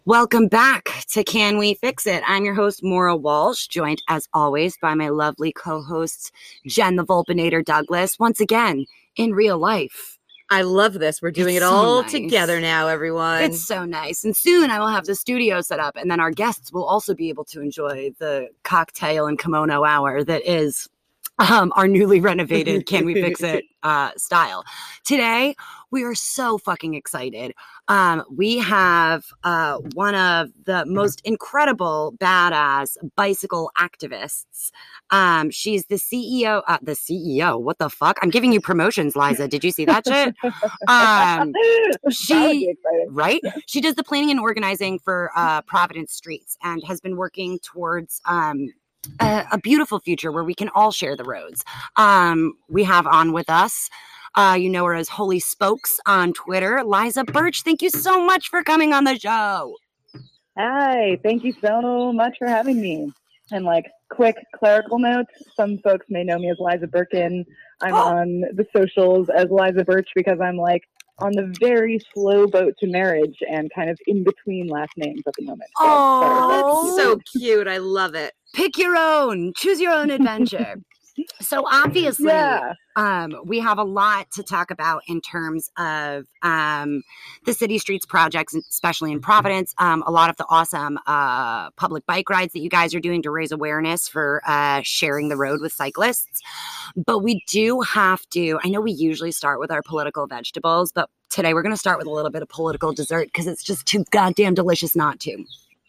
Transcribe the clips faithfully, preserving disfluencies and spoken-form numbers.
Welcome back to Can We Fix It? I'm your host, Maura Walsh, joined as always by my lovely co-hosts, Jen the Vulpinator Douglas, once again, in real life. I love this. We're doing It's it so all nice. together now, everyone. It's so nice. And soon I will have the studio set up, and then our guests will also be able to enjoy the cocktail and kimono hour that is um, our newly renovated Can We Fix It uh, style. Today, we are so fucking excited. Um, we have uh, one of the most incredible, badass bicycle activists. Um, she's the C E O. Uh, the C E O? What the fuck? I'm giving you promotions, Liza. Did you see that shit? Um, she, right? She does the planning and organizing for uh, Providence Streets and has been working towards um, a, a beautiful future where we can all share the roads. Um, we have on with us, uh, you know her as Holy Spokes on Twitter, Liza Birch. Thank you so much for coming on the show. Hi, thank you so much for having me. And like quick clerical notes, some folks may know me as Liza Birkin. I'm Oh. on the socials as Liza Birch because I'm like on the very slow boat to marriage and kind of in between last names at the moment. So, Oh, That's so cute. I love it. Pick your own, choose your own adventure. So obviously, yeah. um, we have a lot to talk about in terms of um, the City Streets projects, especially in Providence. Um, a lot of the awesome uh, public bike rides that you guys are doing to raise awareness for uh, sharing the road with cyclists. But we do have to, I know we usually start with our political vegetables, but today we're going to start with a little bit of political dessert because it's just too goddamn delicious not to.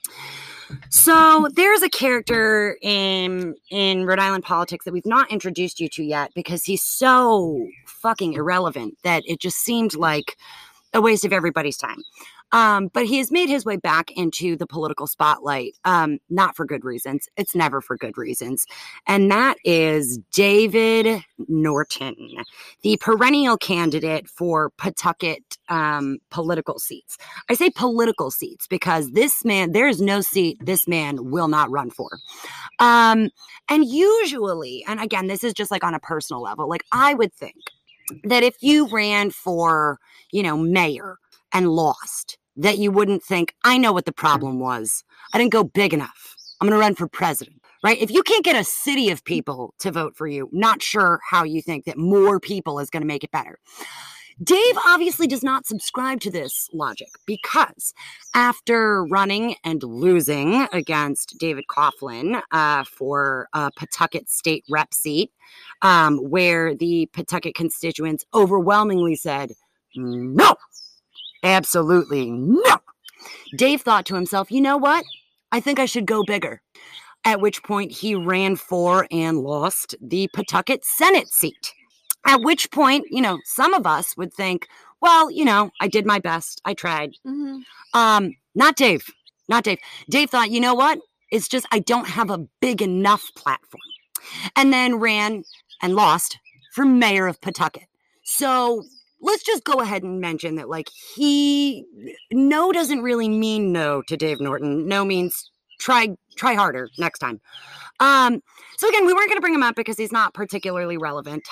So there's a character in in Rhode Island politics that we've not introduced you to yet because he's so fucking irrelevant that it just seemed like a waste of everybody's time. Um, but he has made his way back into the political spotlight, um, not for good reasons. It's never for good reasons. And that is David Norton, the perennial candidate for Pawtucket um, political seats. I say political seats because this man, there is no seat this man will not run for. Um, and usually, and again, this is just like on a personal level, like I would think that if you ran for, you know, mayor and lost, that you wouldn't think, I know what the problem was. I didn't go big enough. I'm going to run for president, right? If you can't get a city of people to vote for you, not sure how you think that more people is going to make it better. Dave obviously does not subscribe to this logic because after running and losing against David Coughlin uh, for a Pawtucket state rep seat, um, where the Pawtucket constituents overwhelmingly said, no, absolutely no. Dave thought to himself, you know what? I think I should go bigger. At which point he ran for and lost the Pawtucket Senate seat. At which point, you know, some of us would think, well, you know, I did my best. I tried. Mm-hmm. Um, not Dave. Not Dave. Dave thought, you know what? It's just I don't have a big enough platform. And then ran and lost for mayor of Pawtucket. So let's just go ahead and mention that, like, he, no doesn't really mean no to Dave Norton. No means try, try harder next time. Um, so again, we weren't going to bring him up because he's not particularly relevant.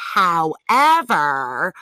However,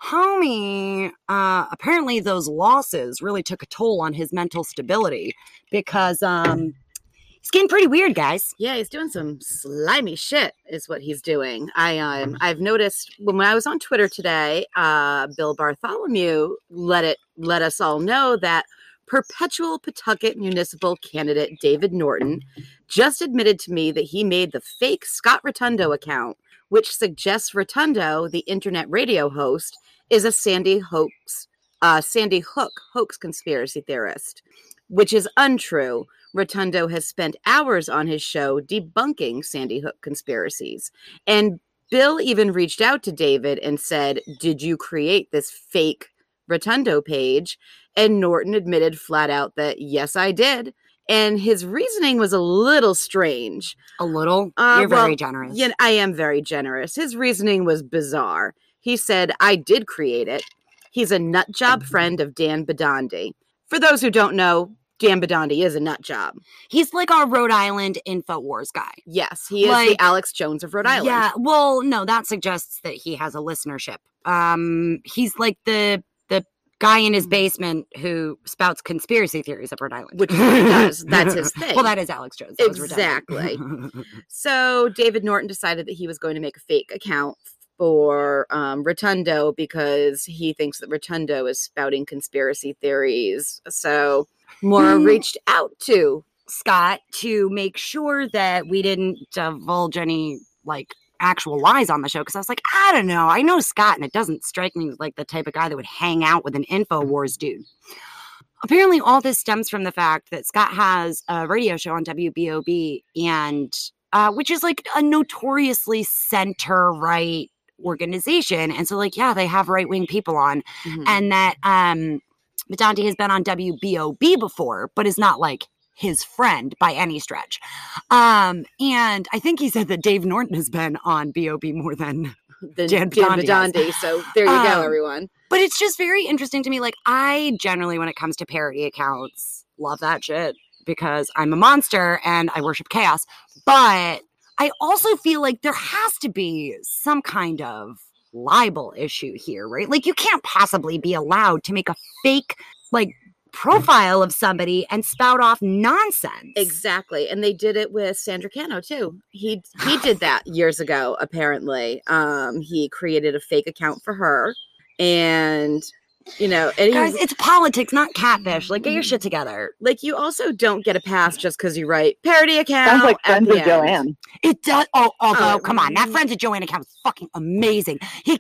homie, uh, apparently those losses really took a toll on his mental stability because, um, he's getting pretty weird, guys. Yeah, he's doing some slimy shit is what he's doing. I, um, I've noticed when I was on Twitter today, uh, Bill Bartholomew let it, let us all know that perpetual Pawtucket municipal candidate David Norton just admitted to me that he made the fake Scott Rotundo account, which suggests Rotundo, the internet radio host, is a Sandy hoax, uh, Sandy Hook hoax conspiracy theorist, which is untrue. Rotundo has spent hours on his show debunking Sandy Hook conspiracies. And Bill even reached out to David and said, did you create this fake Rotundo page? And Norton admitted flat out that, yes, I did. And his reasoning was a little strange. A little? Uh, You're well, very generous. Yeah, I am very generous. His reasoning was bizarre. He said, I did create it. He's a nut job friend of Dan Bidandi. For those who don't know, Dan Bidandi is a nut job. He's like our Rhode Island InfoWars guy. Yes, he is Like, the Alex Jones of Rhode Island. Yeah, well, no, that suggests that he has a listenership. Um, he's like the the guy in his basement who spouts conspiracy theories of Rhode Island. Which he does. That's his thing. Well, that is Alex Jones. That was Exactly. redundant. So David Norton decided that he was going to make a fake account for um, Rotundo because he thinks that Rotundo is spouting conspiracy theories. So Maura Hmm. reached out to Scott to make sure that we didn't divulge any like actual lies on the show, because I was like, I don't know. I know Scott, and it doesn't strike me like the type of guy that would hang out with an InfoWars dude. Apparently, all this stems from the fact that Scott has a radio show on W B O B, and uh, which is like a notoriously center-right organization. And so, like, yeah, they have right-wing people on, Mhm. and that um, Medante has been on W B O B before, but is not like his friend by any stretch. Um, and I think he said that Dave Norton has been on B O B more than, the Jan Jan Bidandi has. Bidandi. So there you go, Um, everyone. but it's just very interesting to me. Like, I generally, when it comes to parody accounts, love that shit because I'm a monster and I worship chaos. But I also feel like there has to be some kind of libel issue here, right? Like, you can't possibly be allowed to make a fake, like, profile of somebody and spout off nonsense. Exactly. And they did it with Sandra Cano too. He he did that years ago, apparently. Um, he created a fake account for her. And you know, and he, Guys, it's politics, not catfish. Like, get your shit together. like you also don't get a pass just because you write parody account. Sounds like at Friends the of end. Joanne. It does. Oh, although, Oh. come on, that Friends of Joanne account was fucking amazing. He,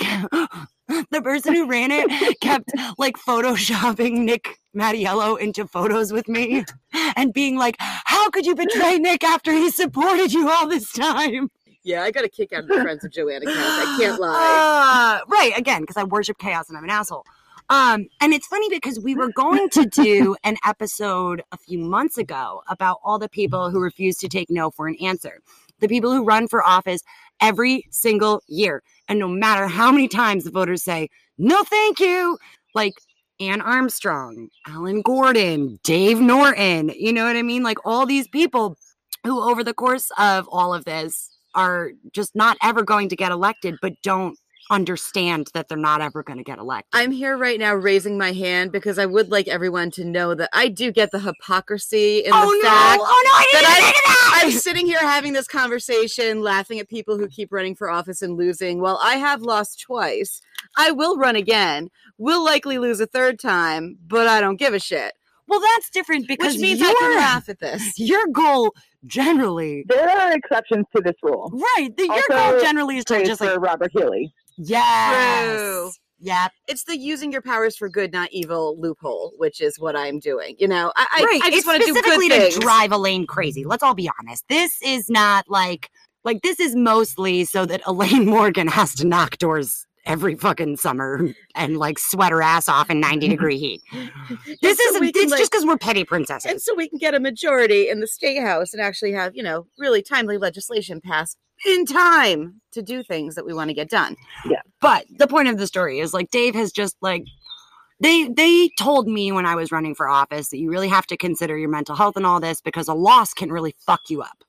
the person who ran it, kept like photoshopping Nick Mattiello into photos with me, and being like, "How could you betray Nick after he supported you all this time?" Yeah, I got a kick out of the Friends of Joanne account. I can't lie. Uh, right, again, because I worship chaos and I'm an asshole. Um, and it's funny because we were going to do an episode a few months ago about all the people who refuse to take no for an answer. The people who run for office every single year. And no matter how many times the voters say, no, thank you, like Ann Armstrong, Alan Gordon, Dave Norton, you know what I mean? Like all these people who over the course of all of this are just not ever going to get elected, but don't understand that they're not ever going to get elected. I'm here right now raising my hand because I would like everyone to know that I do get the hypocrisy in oh, the no. fact oh no! I didn't that even think of that. I'm sitting here having this conversation, laughing at people who keep running for office and losing. Well, I have lost twice. I will run again. Will likely lose a third time, but I don't give a shit. Well, that's different because Which means your, I can laugh at this. your goal generally, There are exceptions to this rule. right? The, your Also, goal generally is to Praise just for like, Robert Healy. yes, True. yep. It's the using your powers for good, not evil loophole, which is what I'm doing. You know, I, I, right. I just it's want to do good specifically things. to drive Elaine crazy. Let's all be honest. This is not like like this is mostly so that Elaine Morgan has to knock doors every fucking summer and like sweat her ass off in ninety degree heat. This so is we can, it's like- just because we're petty princesses. And so we can get a majority in the state house and actually have, you know, really timely legislation passed in time to do things that we want to get done. But the point of the story is like Dave has just like they they told me when I was running for office that you really have to consider your mental health and all this because a loss can really fuck you up.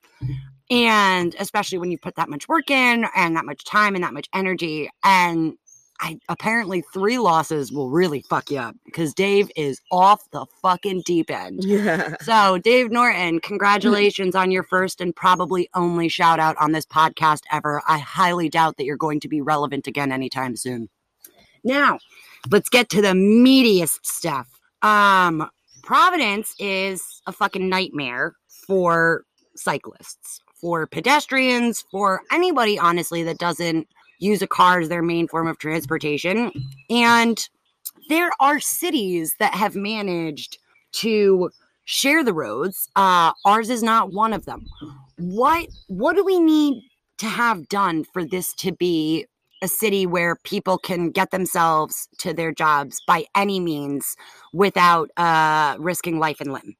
And especially when you put that much work in and that much time and that much energy. And I apparently three losses will really fuck you up because Dave is off the fucking deep end. Yeah. So, Dave Norton, congratulations on your first and probably only shout out on this podcast ever. I highly doubt that you're going to be relevant again anytime soon. Now, let's get to the meatiest stuff. Um, Providence is a fucking nightmare for cyclists, for pedestrians, for anybody, honestly, that doesn't use a car as their main form of transportation. And there are cities that have managed to share the roads. Uh, ours is not one of them. What what do we need to have done for this to be a city where people can get themselves to their jobs by any means without uh, risking life and limb?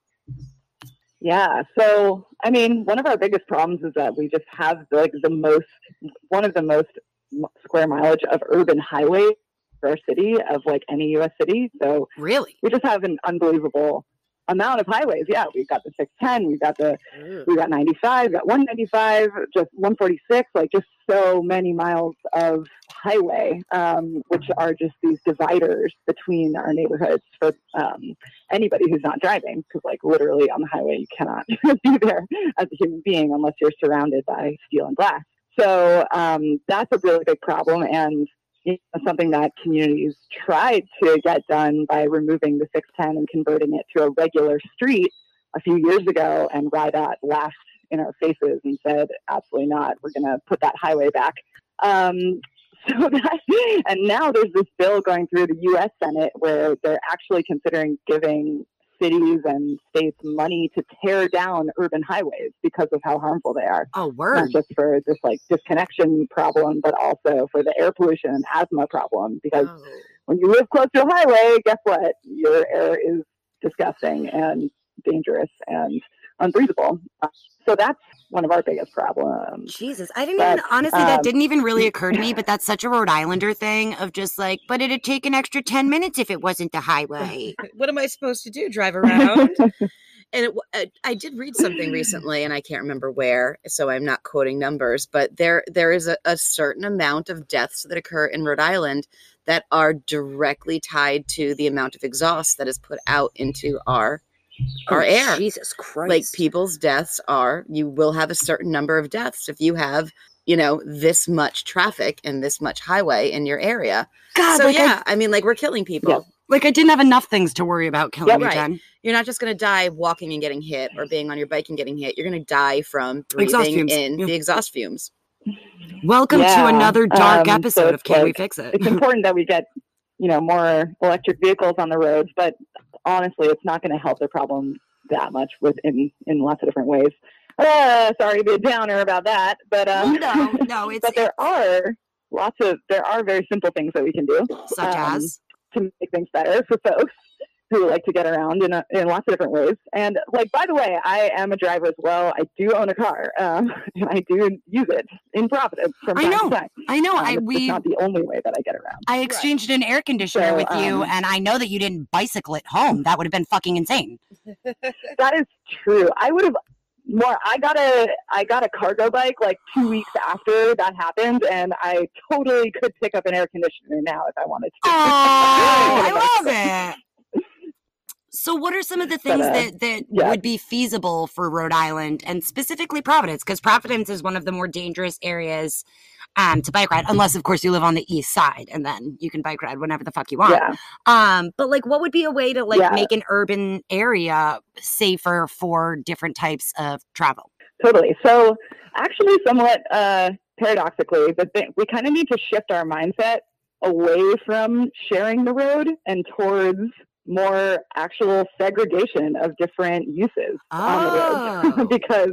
Yeah. So, I mean, one of our biggest problems is that we just have like the most, one of the most square mileage of urban highways for our city of like any U S city. So Really? we just have an unbelievable amount of highways. Yeah, we've got the six ten, we've got the we've got ninety-five, we've got one ninety-five, just one forty-six, like just so many miles of highway, um, which are just these dividers between our neighborhoods for um, anybody who's not driving, because like literally on the highway you cannot be there as a human being unless you're surrounded by steel and glass. So um, that's a really big problem, and you know, something that communities tried to get done by removing the six ten and converting it to a regular street a few years ago, and R I D O T laughed in our faces and said, absolutely not, we're going to put that highway back. Um, so that, and now there's this bill going through the U S Senate where they're actually considering giving cities and states money to tear down urban highways because of how harmful they are. Oh, word. Not just for this like disconnection problem, but also for the air pollution and asthma problem. Because oh. when you live close to a highway, guess what? Your air is disgusting and dangerous and unbreathable. So that's one of our biggest problems. Jesus, I didn't but, even, honestly, um, that didn't even really occur to me, but that's such a Rhode Islander thing of just like, but it'd take an extra ten minutes if it wasn't the highway. What am I supposed to do? Drive around? And it, I, I did read something recently, and I can't remember where, so I'm not quoting numbers, but there there is a, a certain amount of deaths that occur in Rhode Island that are directly tied to the amount of exhaust that is put out into our our oh, air. Jesus Christ. Like people's deaths are, you will have a certain number of deaths if you have, you know, this much traffic and this much highway in your area. God, so like yeah, I, I mean, like we're killing people. Yeah. Like I didn't have enough things to worry about killing Yeah, me, right. Jen. You're not just going to die walking and getting hit or being on your bike and getting hit. You're going to die from Exhaust breathing fumes. in Yeah. the exhaust fumes. Welcome Yeah, to another dark um, episode so of Can like, We Fix It? It's important that we get, you know, more electric vehicles on the roads, but honestly, it's not going to help the problem that much within in lots of different ways. Uh, sorry to be a downer about that, but um, well, no, no, it's but there are lots of there are very simple things that we can do, such um, as to make things better for folks who like to get around in a, in lots of different ways. And like, by the way, I am a driver as well. I do own a car, um, and I do use it in Providence from I time know, to time. I know. Um, I it's, we it's not the only way that I get around. I exchanged right. an air conditioner so, with you, um, and I know that you didn't bicycle it home. That would have been fucking insane. That is true. I would have more. I got a I got a cargo bike like two weeks after that happened, and I totally could pick up an air conditioner now if I wanted to. Oh, I love it. So what are some of the things but, uh, that, that yeah. would be feasible for Rhode Island and specifically Providence? Because Providence is one of the more dangerous areas um, to bike ride, unless, of course, you live on the east side and then you can bike ride whenever the fuck you want. Yeah. Um, but like, what would be a way to like Yeah. make an urban area safer for different types of travel? Totally. So actually, somewhat uh, paradoxically, but th- we kind of need to shift our mindset away from sharing the road and towards more actual segregation of different uses oh. on the road. because,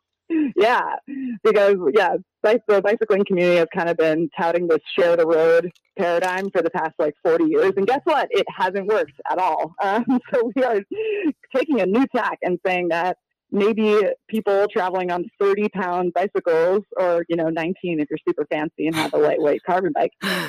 yeah, because, yeah, the bicycling community has kind of been touting this share the road paradigm for the past like forty years. And guess what? It hasn't worked at all. Um, so we are taking a new tack and saying that maybe people traveling on thirty pound bicycles, or, you know, nineteen if you're super fancy and have a lightweight carbon bike,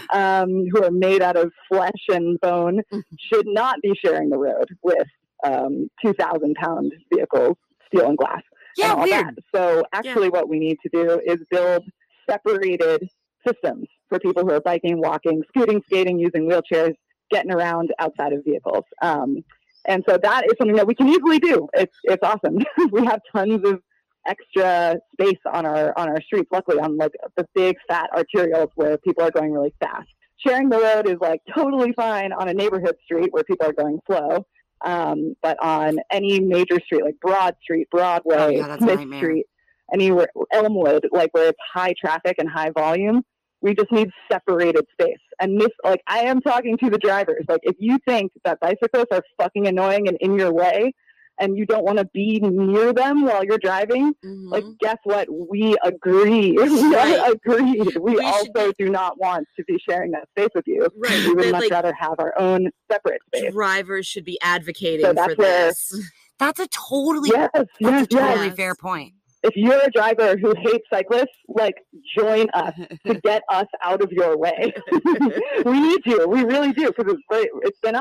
um, who are made out of flesh and bone, should not be sharing the road with um, two thousand pound vehicles, steel and glass. Yeah, and all weird. That. So actually yeah. what we need to do is build separated systems for people who are biking, walking, scooting, skating, using wheelchairs, getting around outside of vehicles. Um, And so that is something that we can easily do. It's it's awesome. We have tons of extra space on our on our streets, luckily on like the big fat arterials where people are going really fast. Sharing the road is like totally fine on a neighborhood street where people are going slow. Um, but on any major street like Broad Street, Broadway, oh, yeah, Smith Street, anywhere, Elmwood, like where it's high traffic and high volume, we just need separated space. And this, like, I am talking to the drivers. Like, if you think that bicyclists are fucking annoying and in your way, and you don't want to be near them while you're driving, mm-hmm. like, guess what? We agree. Right. Agreed. We, we also should... do not want to be sharing that space with you. Right. We would They're much like, rather have our own separate space. Drivers should be advocating so that's for where, this. That's a totally, yes, that's yes, a totally yes. fair point. If you're a driver who hates cyclists, like, join us to get us out of your way. We need you. We really do, because it's, it's been us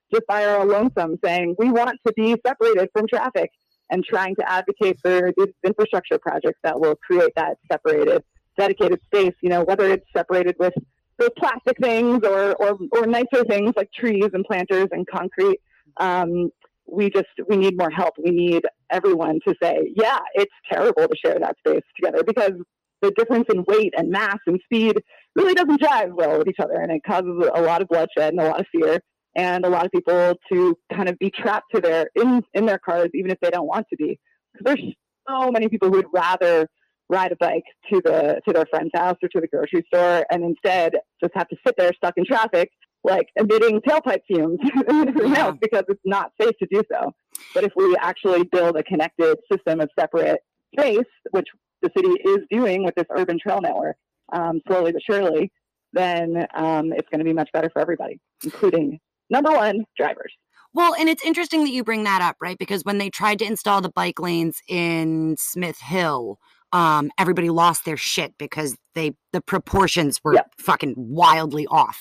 just by our lonesome saying, we want to be separated from traffic, and trying to advocate for these infrastructure projects that will create that separated, dedicated space, you know, whether it's separated with those plastic things or, or, or nicer things like trees and planters and concrete. Um, we just, we need more help. We need everyone to say, yeah, it's terrible to share that space together, because the difference in weight and mass and speed really doesn't jive well with each other. And it causes a lot of bloodshed and a lot of fear, and a lot of people to kind of be trapped to their in, in their cars, even if they don't want to be. Because there's so many people who would rather ride a bike to the to their friend's house or to the grocery store, and instead just have to sit there stuck in traffic, like emitting tailpipe fumes and everything Yeah. else, because it's not safe to do so. But if we actually build a connected system of separate space, which the city is doing with this urban trail network, um, slowly but surely, then um, it's going to be much better for everybody, including, number one, drivers. Well, and it's interesting that you bring that up, right? Because when they tried to install the bike lanes in Smith Hill, um, everybody lost their shit because they the proportions were Yep. fucking wildly off.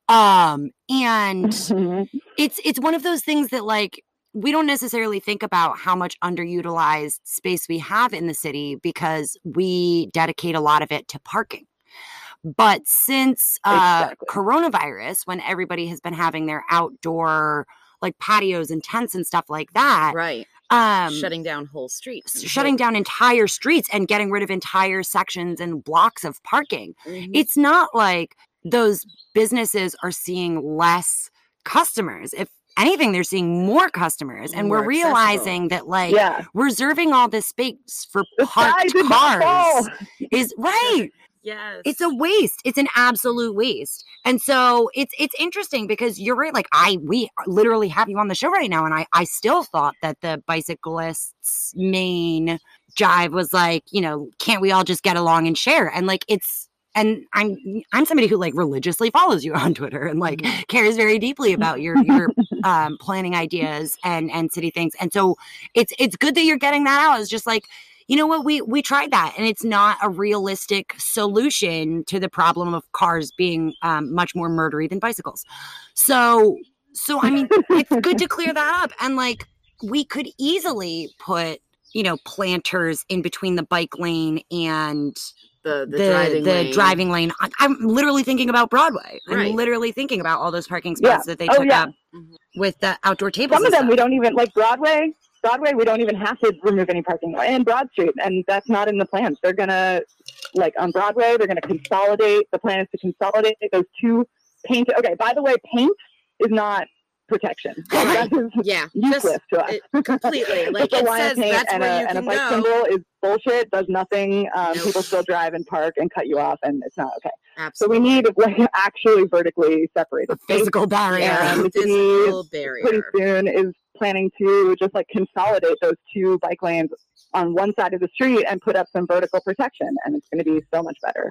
Um, and Mhm. it's it's one of those things that, like, we don't necessarily think about how much underutilized space we have in the city because we dedicate a lot of it to parking. But since uh, Exactly. coronavirus, when everybody has been having their outdoor like patios and tents and stuff like that, Right. um, Shutting down whole streets. s- and shutting whole- down entire streets and getting rid of entire sections and blocks of parking, Mhm. it's not like those businesses are seeing less customers. If anything, they're seeing more customers, and More we're accessible. realizing that, like, Yeah. reserving all this space for The sky parked did not fall. cars is right. Yes. It's a waste. It's an absolute waste. And so it's it's interesting because you're right. Like, I we literally have you on the show right now, and I I still thought that the bicyclists' main jive was like, you know, can't we all just get along and share? And like, it's and I'm I'm somebody who like religiously follows you on Twitter and like Mhm. cares very deeply about your your um, planning ideas and and city things. And so it's it's good that you're getting that out. It's just like, you know what, we we tried that, and it's not a realistic solution to the problem of cars being um, much more murdery than bicycles. So so I mean, it's good to clear that up, and like we could easily put, you know, planters in between the bike lane and the the, the driving the lane. driving lane. I, I'm literally thinking about Broadway. Right. I'm literally thinking about all those parking Yeah. spots that they Oh, took yeah. up with the outdoor tables. Some of and them stuff. we don't even, like Broadway, Broadway, we don't even have to remove any parking, and Broad Street, and that's not in the plans. They're going to, like on Broadway, they're going to consolidate. The plan is to consolidate those two paint. Okay, by the way, paint is not protection. Like, Right. that is Yeah. useless Just to us. it, completely. Like, Just a it line of says paint that's and, where a, you and a can bike go. symbol is bullshit, does nothing. Um, Nope. People still drive and park and cut you off, and it's not okay. So Absolutely. we need like actually vertically separated space. physical barrier. Yeah. And the city Physical pretty barrier. soon is planning to just like consolidate those two bike lanes on one side of the street and put up some vertical protection, and it's going to be so much better.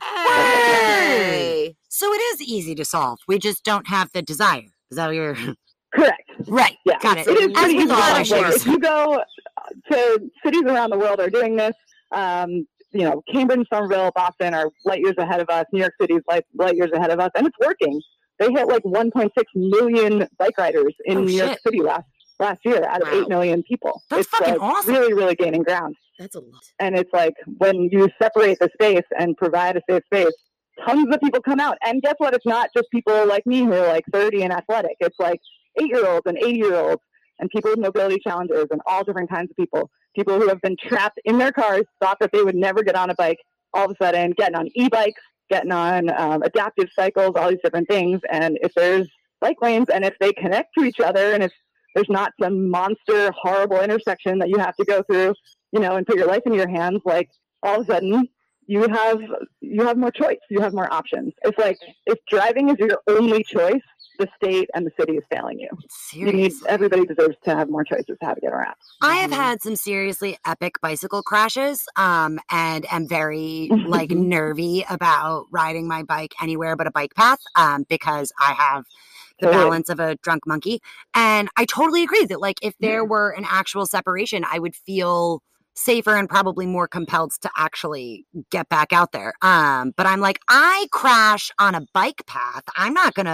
Hey. So it is easy to solve. We just don't have the desire. Is that what you're Correct. right? Yeah, Got it. It is As pretty with easy. all to other solve. Like, issues. if you go to cities around the world are doing this, um, you know, Cambridge, Somerville, Boston are light years ahead of us. New York City is light, light years ahead of us, and it's working. They hit like one point six million bike riders in Oh, New York shit. City last last year out of Wow. eight million people. That's it's fucking like, awesome. really, really gaining ground. That's a lot. And it's like when you separate the space and provide a safe space, tons of people come out. And guess what? It's not just people like me who are like thirty and athletic. It's like eight-year-olds and eighty-year-olds and people with mobility challenges and all different kinds of people. People who have been trapped in their cars, thought that they would never get on a bike, all of a sudden getting on e-bikes, getting on um, adaptive cycles, all these different things. And if there's bike lanes and if they connect to each other and if there's not some monster, horrible intersection that you have to go through, you know, and put your life in your hands, like all of a sudden you have you have more choice, you have more options. It's like if driving is your only choice, the state and the city is failing you. You need Seriously. everybody deserves to have more choices to how to get around. I have Mhm. had some seriously epic bicycle crashes, um, and am very like nervy about riding my bike anywhere but a bike path, um, because I have the Totally. balance of a drunk monkey. And I totally agree that like if there were an actual separation, I would feel safer and probably more compelled to actually get back out there. Um, but I'm like, I crash on a bike path. I'm not gonna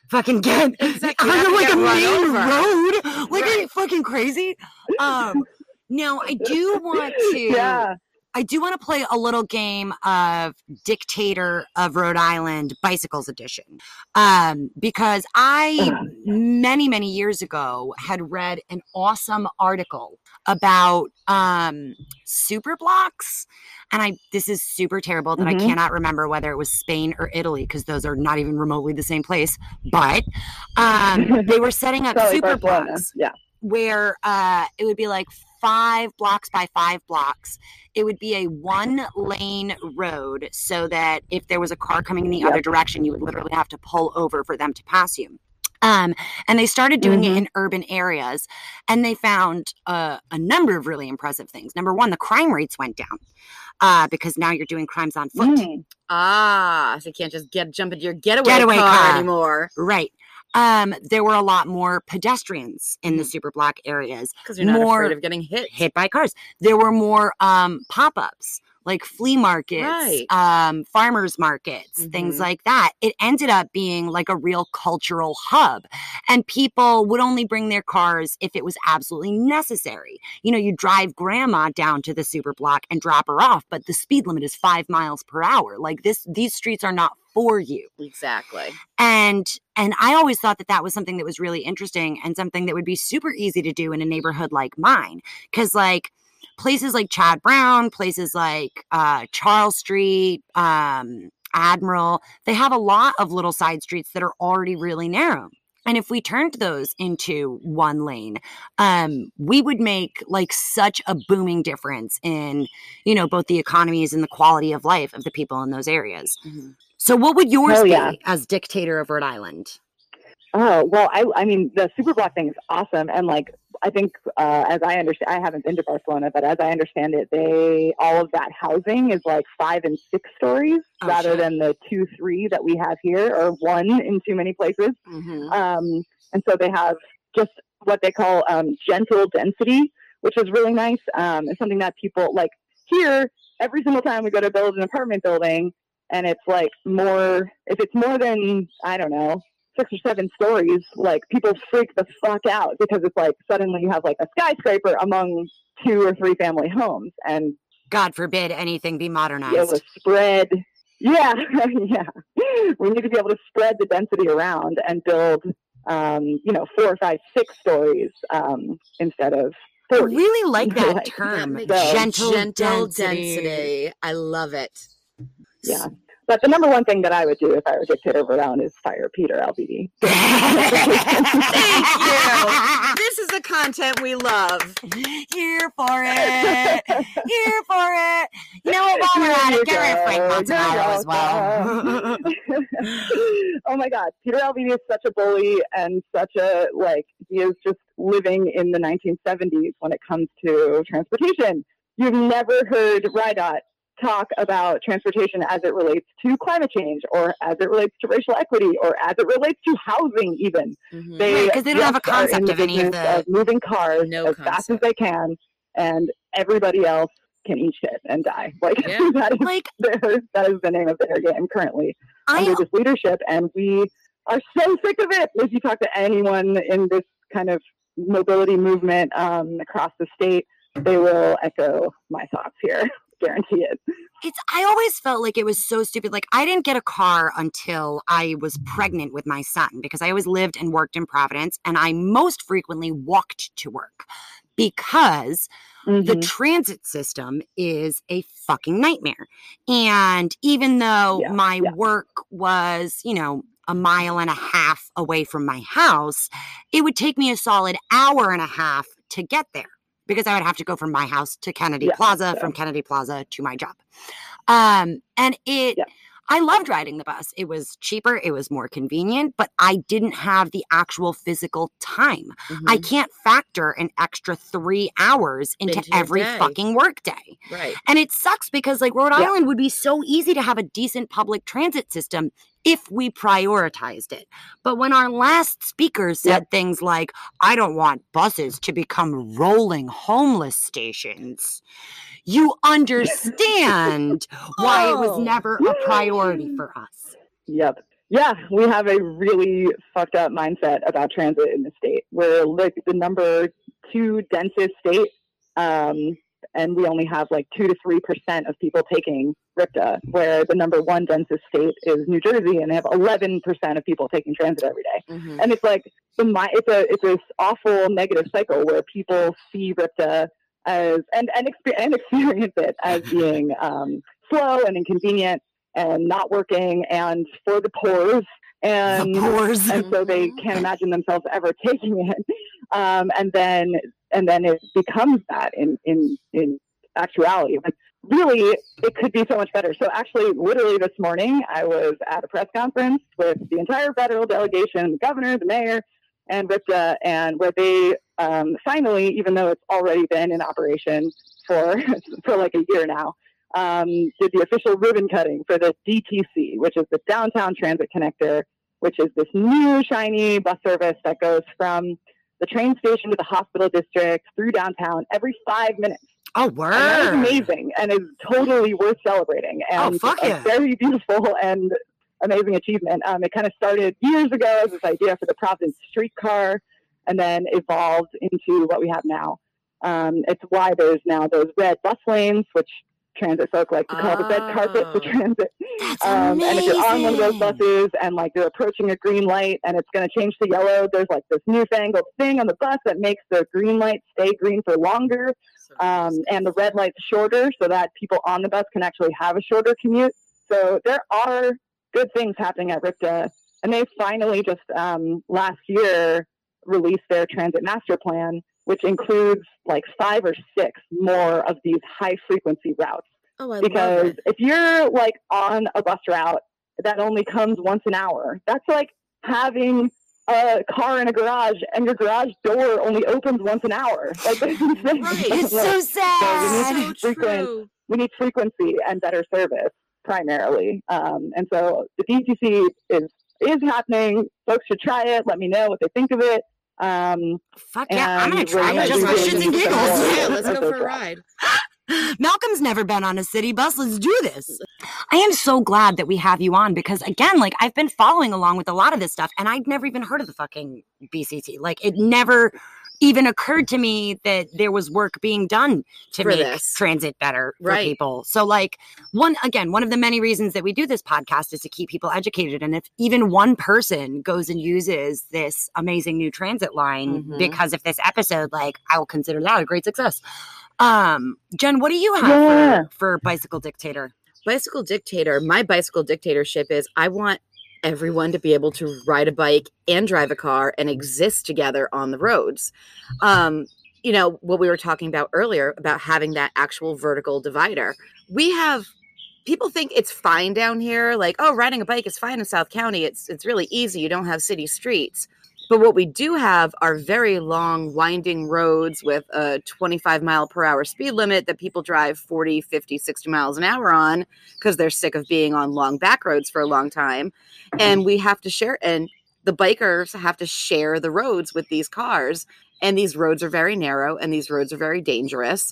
fucking get Exactly. on You have to like get a run main over. road. Like, are Right. you fucking crazy? Um, now I do want to. Yeah. I do want to play a little game of Dictator of Rhode Island Bicycles Edition. Um, because I, many, many years ago, had read an awesome article about um, super blocks. And I, this is super terrible that Mhm. I cannot remember whether it was Spain or Italy, because those are not even remotely the same place. But um, they were setting up Probably super Barcelona. blocks Yeah. where uh, it would be like five blocks by five blocks. It would be a one lane road so that if there was a car coming in the Yep. other direction, you would literally have to pull over for them to pass you. Um, and they started doing Mhm. it in urban areas, and they found uh, a number of really impressive things. Number one, the crime rates went down uh, because now you're doing crimes on foot. Mm. Ah, so you can't just get jump into your getaway, Getaway car, car. anymore Right. Um, there were a lot more pedestrians in the Mhm. super block areas. because you're not More afraid of getting hit. hit by cars. There were more um, pop-ups, like flea markets, Right. um, farmers markets, things Mhm. like that. It ended up being like a real cultural hub, and people would only bring their cars if it was absolutely necessary. You know, you drive grandma down to the super block and drop her off, but the speed limit is five miles per hour. Like this, these streets are not for you. Exactly. And and I always thought that that was something that was really interesting and something that would be super easy to do in a neighborhood like mine. Because like places like Chad Brown, places like uh, Charles Street, um, Admiral, they have a lot of little side streets that are already really narrow. And if we turned those into one lane, um, we would make like such a booming difference in, you know, both the economies and the quality of life of the people in those areas. Mhm. So what would yours Hell be yeah. as Dictator of Rhode Island? Oh, well, I, I mean, the super block thing is awesome. And like, I think, uh, as I understand, I haven't been to Barcelona, but as I understand it, they, all of that housing is like five and six stories Oh, rather shit. than the two, three that we have here, or one in too many places. Mhm. Um, and so they have just what they call um, gentle density, which is really nice. Um, it's something that people like here. Every single time we go to build an apartment building, and it's like more, if it's more than, I don't know, six or seven stories, like people freak the fuck out because it's like suddenly you have like a skyscraper among two or three family homes, and God forbid anything be be able to modernized. spread. Yeah, yeah. We need to be able to spread the density around and build, um, you know, four or five, six stories um, instead of I forty. really like that Like, That term, makes So- gentle, gentle density. density. I love it. Yeah. But the number one thing that I would do if I were dictator of Rhode Island is fire Peter L B D. Thank you. This is the content we love. Here for it. Here for it. You know what? While we're at it, get rid of Frank Montanaro as well. Oh my God. Peter L B D is such a bully and such a, like, he is just living in the nineteen seventies when it comes to transportation. You've never heard RIDOT talk about transportation as it relates to climate change or as it relates to racial equity or as it relates to housing even. Mhm. They Right, 'cause they don't have a just are in concept the of any of business the- of moving cars No as fast as concept. they can, and everybody else can eat shit and die. Like Yeah. that is Like, their, that is the name of their game currently I under this leadership, and we are so sick of it. If you talk to anyone in this kind of mobility movement um, across the state, they will echo my thoughts here. Guarantee it. It's I always felt like it was so stupid. Like I didn't get a car until I was pregnant with my son because I always lived and worked in Providence, and I most frequently walked to work because the Mhm. transit system is a fucking nightmare. And even though Yeah, my yeah. work was, you know, a mile and a half away from my house, it would take me a solid hour and a half to get there because I would have to go from my house to Kennedy Yeah, Plaza, so- from Kennedy Plaza to my job. Um, and it, Yeah. I loved riding the bus. It was cheaper, it was more convenient, but I didn't have the actual physical time. Mhm. I can't factor an extra three hours into, Into your every day. fucking work day. Right. And it sucks because like Rhode Yeah. Island would be so easy to have a decent public transit system if we prioritized it. But when our last speaker said Yep. things like, I don't want buses to become rolling homeless stations, you understand why it was Oh. never a priority for us. Yep. Yeah, we have a really fucked up mindset about transit in the state. We're like the number two densest state, um, and we only have like two to three percent of people taking RIPTA, where the number one densest state is New Jersey, and they have eleven percent of people taking transit every day. Mm-hmm. And it's like the it's a it's this awful negative cycle where people see RIPTA as and and, exper- and experience it as being um, slow and inconvenient and not working and for the poors. And, the poors. and so they can't imagine themselves ever taking it. Um, and then and then it becomes that in, in, in actuality. But really, it could be so much better. So actually, literally this morning, I was at a press conference with the entire federal delegation, the governor, the mayor, and RIPTA, and where they um, finally, even though it's already been in operation for for like a year now, Um, did the official ribbon cutting for the D T C, which is the Downtown Transit Connector, which is this new shiny bus service that goes from the train station to the hospital district through downtown every five minutes. Oh, word. And that is amazing and is totally worth celebrating. And oh, fuck a yeah. very beautiful and amazing achievement. Um, it kind of started years ago as this idea for the Providence streetcar and then evolved into what we have now. Um, it's why there's now those red bus lanes, which transit folk like to call oh. the red carpet for transit. That's um, amazing. And if you're on one of those buses and like you're approaching a green light and it's going to change to yellow, there's like this newfangled thing on the bus that makes the green light stay green for longer, um, and the red light's shorter so that people on the bus can actually have a shorter commute. So there are good things happening at RIPTA, and they finally just um, last year released their transit master plan, which includes like five or six more of these high frequency routes. Oh, I because love it. If you're like on a bus route that only comes once an hour, that's like having a car in a garage and your garage door only opens once an hour. Like, right. It's so sad. So we need so frequent, true. we need frequency and better service primarily. Um, and so the D T C is, is happening. Folks should try it. Let me know what they think of it. Um, Fuck yeah, I'm gonna try it just just for for shits and giggles. Yeah, let's go for a ride. Malcolm's never been on a city bus. Let's do this. I am so glad that we have you on because, again, like I've been following along with a lot of this stuff and I'd never even heard of the fucking B C T. Like it never even occurred to me that there was work being done to for make this. transit better for right. people. So like one, again, one of the many reasons that we do this podcast is to keep people educated. And if even one person goes and uses this amazing new transit line mm-hmm. because of this episode, like I will consider that a great success. Um, Jen, what do you have yeah. for, for Bicycle Dictator? Bicycle Dictator, my bicycle dictatorship is I want everyone to be able to ride a bike and drive a car and exist together on the roads. Um, you know, what we were talking about earlier about having that actual vertical divider. We have, people think it's fine down here. Like, oh, riding a bike is fine in South County. It's, it's really easy. You don't have city streets. But what we do have are very long, winding roads with a twenty-five mile per hour speed limit that people drive forty, fifty, sixty miles an hour on because they're sick of being on long back roads for a long time. And we have to share, and the bikers have to share the roads with these cars. And these roads are very narrow and these roads are very dangerous.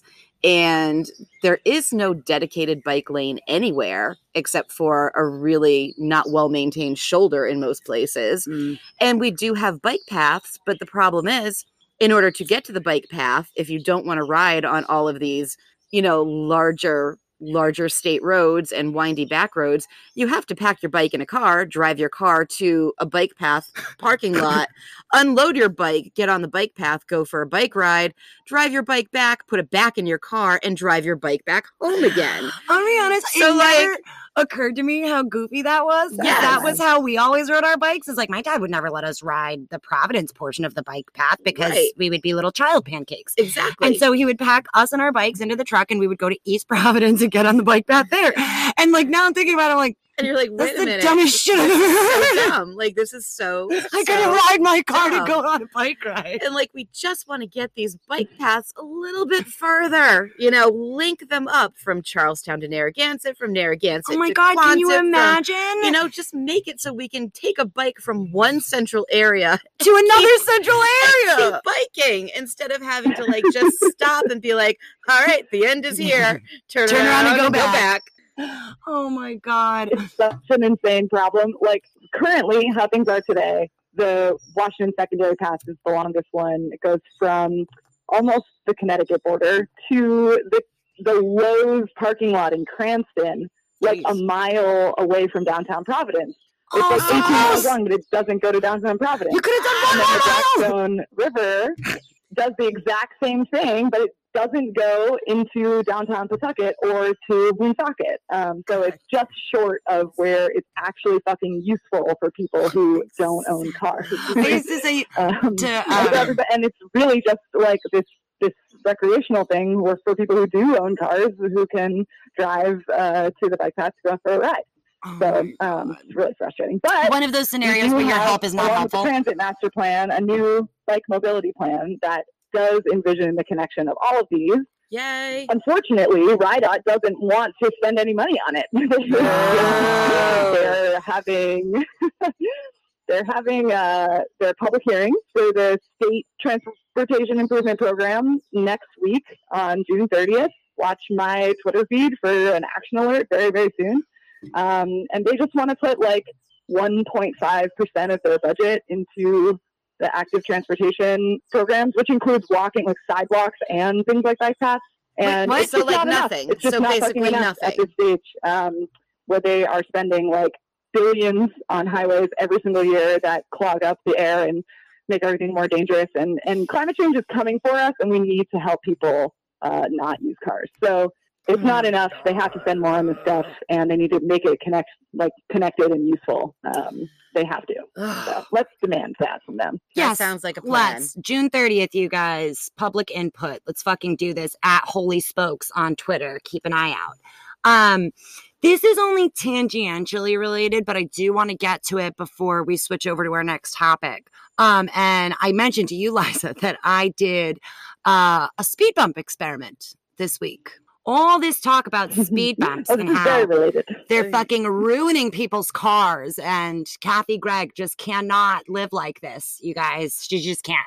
And there is no dedicated bike lane anywhere except for a really not well-maintained shoulder in most places. Mm. And we do have bike paths, but the problem is, in order to get to the bike path, if you don't want to ride on all of these, you know, larger larger state roads and windy back roads, you have to pack your bike in a car, drive your car to a bike path parking lot, unload your bike, get on the bike path, go for a bike ride, drive your bike back, put it back in your car, and drive your bike back home again. I'll be honest, so it like, never occurred to me how goofy that was. Yes. That was how we always rode our bikes. It's like my dad would never let us ride the Providence portion of the bike path because right. we would be little child pancakes. Exactly. And so he would pack us and our bikes into the truck and we would go to East Providence and get on the bike path there. And like now I'm thinking about it, I'm like, and you're like, wait that's a the minute. dumbest shit I've ever heard. So dumb. Like, this is so, I so couldn't ride my car dumb. to go on a bike ride. And like, we just want to get these bike paths a little bit further, you know, link them up from Charlestown to Narragansett, from Narragansett Oh my to God, Quonset, can you from, imagine? you know, just make it so we can take a bike from one central area to another central area. keep biking instead of having to like just stop and be like, all right, the end is here. Turn, Turn around, around and go and back. Go back. Oh my God. It's such an insane problem. Like currently how things are today, the Washington Secondary Pass is the longest one. It goes from almost the Connecticut border to the, the Lowe's parking lot in Cranston, like Jeez. a mile away from downtown Providence. It's oh, like eighteen miles long, but it doesn't go to downtown Providence. You could have done one And then the mile. Blackstone River does the exact same thing, but it doesn't go into downtown Pawtucket or to Woonsocket. Um, so it's just short of where it's actually fucking useful for people who don't own cars. I used to say um, to, um, and it's really just like this this recreational thing where for people who do own cars who can drive uh, to the bike path to go for a ride. Oh so um, it's really frustrating. But one of those scenarios where your help is not helpful. The transit master plan, a new bike mobility plan that does envision the connection of all of these. Yay! Unfortunately, RIDOT doesn't want to spend any money on it. Oh. They're having they're having uh, their public hearings for the state transportation improvement program next week on June thirtieth. Watch my Twitter feed for an action alert very, very soon. Um, and they just want to put like one point five percent of their budget into the active transportation programs, which includes walking, like sidewalks and things like bike paths. And Wait, it's so just like not nothing. Enough. It's just so not basically enough nothing at this stage, um, where they are spending like billions on highways every single year that clog up the air and make everything more dangerous. And, and climate change is coming for us, and we need to help people uh, not use cars. So it's mm-hmm. not enough. They have to spend more on this stuff, and they need to make it connect, like connected and useful. Um, they have to. So let's demand that from them. Yeah, Yes, sounds like a plan. Let's. June thirtieth, you guys. Public input. Let's fucking do this at Holy Spokes on Twitter. Keep an eye out. Um, this is only tangentially related, but I do want to get to it before we switch over to our next topic. Um, and I mentioned to you, Liza, that I did uh, a speed bump experiment this week. All this talk about speed bumps oh, and how related. they're fucking ruining people's cars, and Kathy Gregg just cannot live like this, you guys. She just can't.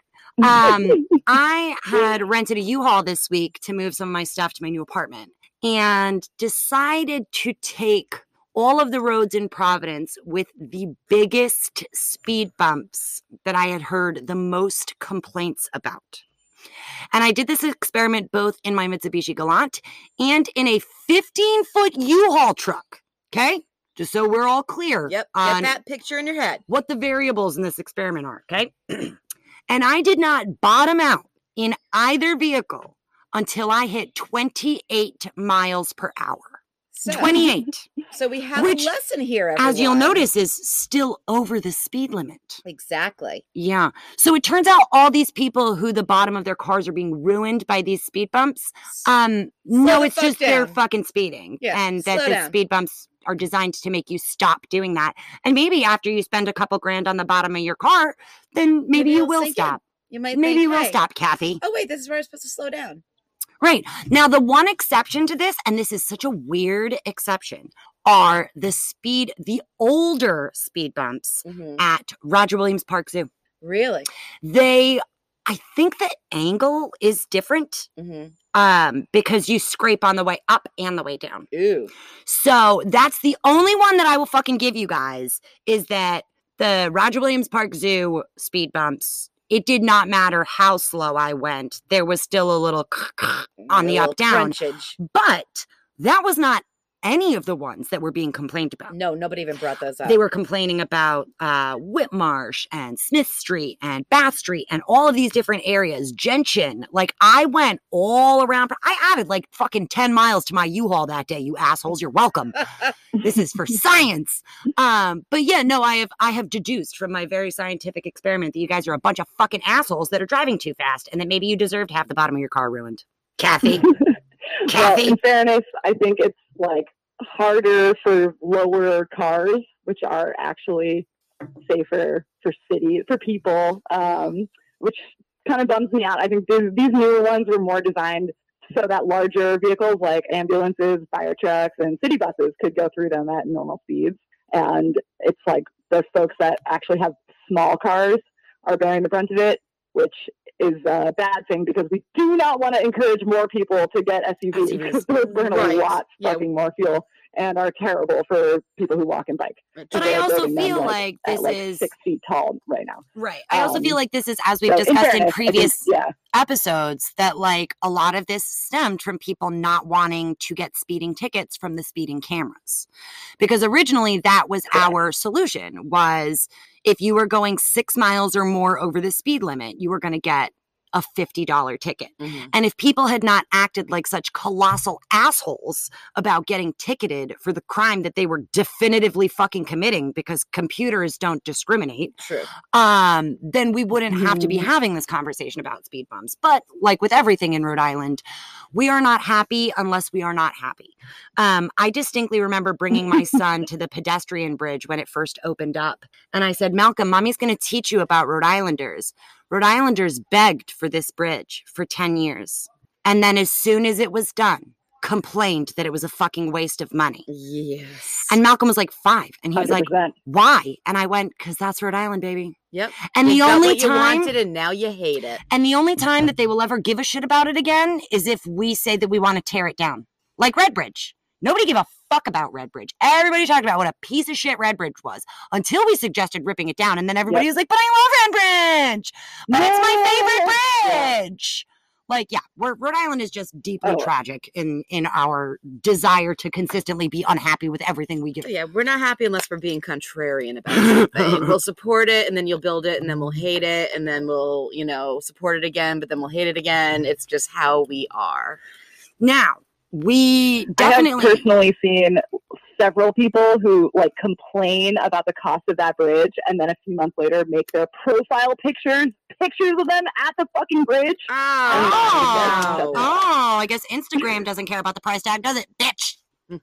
Um, I had rented a U-Haul this week to move some of my stuff to my new apartment, and decided to take all of the roads in Providence with the biggest speed bumps that I had heard the most complaints about. And I did this experiment both in my Mitsubishi Galant and in a fifteen-foot U-Haul truck, okay? Just so we're all clear. Yep, on get that picture in your head. What the variables in this experiment are, okay? And I did not bottom out in either vehicle until I hit twenty-eight miles per hour. So, twenty-eight. So we have Which, a lesson here, everyone. as you'll notice, is still over the speed limit. Exactly. Yeah. So it turns out all these people who the bottom of their cars are being ruined by these speed bumps, um, no, it's just down. They're fucking speeding. Yeah, and that slow the down. speed bumps are designed to make you stop doing that. And maybe after you spend a couple grand on the bottom of your car, then maybe, Maybe you it'll will sink in. stop. You might Maybe think, you will hey, stop, Kathy. Oh, wait, this is where I'm supposed to slow down. Right. Now, the one exception to this, and this is such a weird exception, are the speed, the older speed bumps Mm-hmm. at Roger Williams Park Zoo. Really? They, I think the angle is different Mm-hmm. um, because you scrape on the way up and the way down. Ooh. So that's the only one that I will fucking give you guys is that the Roger Williams Park Zoo speed bumps, it did not matter how slow I went. There was still a little on the up down. Crunchage. But that was not any of the ones that were being complained about. No, nobody even brought those up. They were complaining about uh, Whitmarsh and Smith Street and Bath Street and all of these different areas. Gentian. Like, I went all around. I added like fucking ten miles to my U-Haul that day, you assholes. You're welcome. This is for science. Um, but yeah, no, I have I have deduced from my very scientific experiment that you guys are a bunch of fucking assholes that are driving too fast and that maybe you deserve to have the bottom of your car ruined. Kathy? Kathy? Well, in fairness, I think it's like harder for lower cars, which are actually safer for city for people, um, which kind of bums me out. I think these, these newer ones were more designed so that larger vehicles like ambulances, fire trucks, and city buses could go through them at normal speeds. And it's like those folks that actually have small cars are bearing the brunt of it, which is a bad thing because we do not want to encourage more people to get S U Vs because those burn a Right. lot Yeah. fucking more fuel and are terrible for people who walk and bike. But I also feel them, like, like this like is six feet tall right now. Right. I also um, feel like this is, as we've so discussed in, fairness, previous think, yeah. episodes, that like a lot of this stemmed from people not wanting to get speeding tickets from the speeding cameras. Because originally that was Correct. our solution, was if you were going six miles or more over the speed limit, you were going to get a fifty dollars ticket. Mm-hmm. And if people had not acted like such colossal assholes about getting ticketed for the crime that they were definitively fucking committing, because computers don't discriminate, True. um, then we wouldn't have to be Mhm. having this conversation about speed bumps. But like with everything in Rhode Island, we are not happy unless we are not happy. Um, I distinctly remember bringing my son to the pedestrian bridge when it first opened up. And I said, Malcolm, mommy's going to teach you about Rhode Islanders. Rhode Islanders begged for this bridge for ten years. And then as soon as it was done, complained that it was a fucking waste of money. Yes. And Malcolm was like five. And he was one hundred percent. like, why? And I went, because that's Rhode Island, baby. Yep. And You the got only what you time... wanted and now you hate it. And the only time that they will ever give a shit about it again is if we say that we want to tear it down. Like Redbridge. Nobody gave a fuck about Redbridge. Everybody talked about what a piece of shit Redbridge was until we suggested ripping it down. And then everybody Yep. was like, but I love Redbridge. But No! it's my favorite bridge. Like, yeah, we're, Rhode Island is just deeply Oh. tragic in, in our desire to consistently be unhappy with everything we give. Yeah, we're not happy unless we're being contrarian about something. We'll support it and then you'll build it and then we'll hate it and then we'll, you know, support it again, but then we'll hate it again. It's just how we are. Now, we I definitely... have personally seen several people who like complain about the cost of that bridge and then a few months later make their profile pictures pictures of them at the fucking bridge. Oh, Oh, oh, I guess Instagram doesn't care about the price tag, does it, bitch?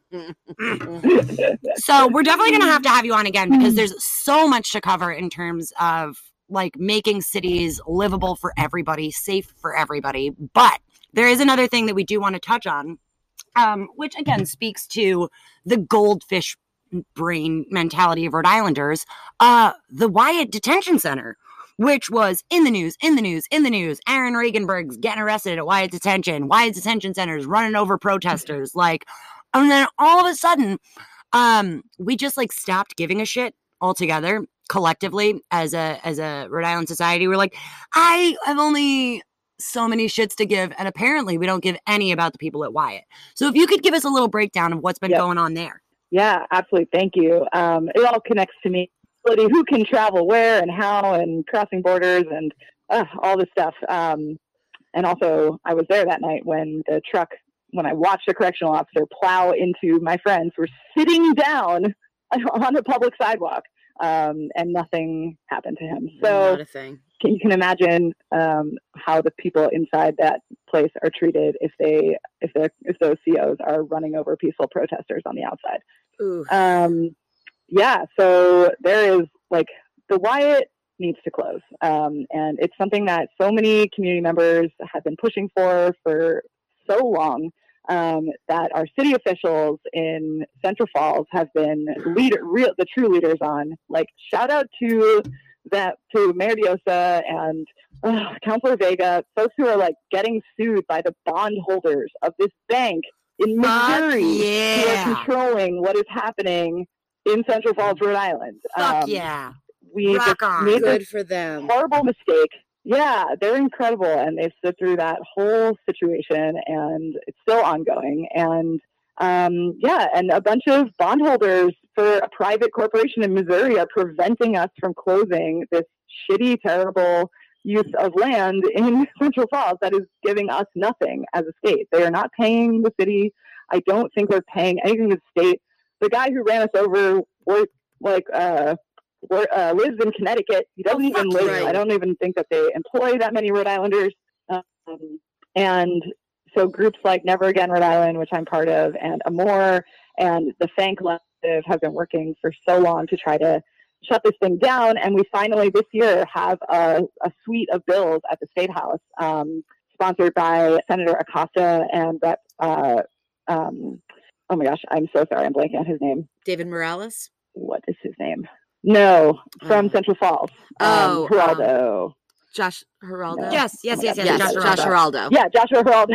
no. So we're definitely going to have to have you on again because there's so much to cover in terms of like making cities livable for everybody, safe for everybody. But there is another thing that we do want to touch on, um, which again speaks to the goldfish brain mentality of Rhode Islanders, uh, the Wyatt Detention Center, which was in the news, in the news, in the news. Aaron Regenberg's getting arrested at Wyatt Detention. Wyatt Detention Center's running over protesters. Like, and then all of a sudden, um, we just like stopped giving a shit altogether, collectively, as a as a Rhode Island society. We're like, I have only so many shits to give, and apparently we don't give any about the people at Wyatt. So if you could give us a little breakdown of what's been Yep. going on there. Yeah, absolutely. Thank you. Um, it all connects to me. Who can travel where and how and crossing borders and uh, all this stuff. Um, and also, I was there that night when the truck, when I watched a correctional officer plow into my friends who were sitting down on a public sidewalk, um, and nothing happened to him. So Not a thing. can, you can imagine um, how the people inside that place are treated if they if they if those C Os are running over peaceful protesters on the outside. Ooh. Um, yeah, so there is like the Wyatt needs to close, um, and it's something that so many community members have been pushing for for so long, um, that our city officials in Central Falls have been leader, real the true leaders on. Like, shout out to that to Mayor Diosa and uh, Councilor Vega, folks who are like getting sued by the bondholders of this bank in Missouri, yeah. who are controlling what is happening in Central Falls, Rhode Island. Fuck Um, yeah. We Rock just on. made this Good for them. horrible mistake. Yeah, they're incredible, and they've stood through that whole situation, and it's still ongoing. And um, yeah, and a bunch of bondholders for a private corporation in Missouri are preventing us from closing this shitty, terrible use of land in Central Falls that is giving us nothing as a state. They are not paying the city. I don't think they're paying anything to the state. The guy who ran us over worked like uh, work, uh, lives in Connecticut. He doesn't Oh, even fuck live. right. I don't even think that they employ that many Rhode Islanders. Um, and so groups like Never Again Rhode Island, which I'm part of, and Amore and the Fank Collective have been working for so long to try to shut this thing down. And we finally this year have a, a suite of bills at the State House, um, sponsored by Senator Acosta and Rep. Uh, um, oh my gosh, I'm so sorry, I'm blanking on his name. David Morales? What is his name? No, from Oh. Central Falls. Oh, um, Geraldo. Josh Geraldo? No. Yes, yes, yes, yes. Yes, Josh Josh Geraldo. Geraldo. Yeah, Joshua Geraldo.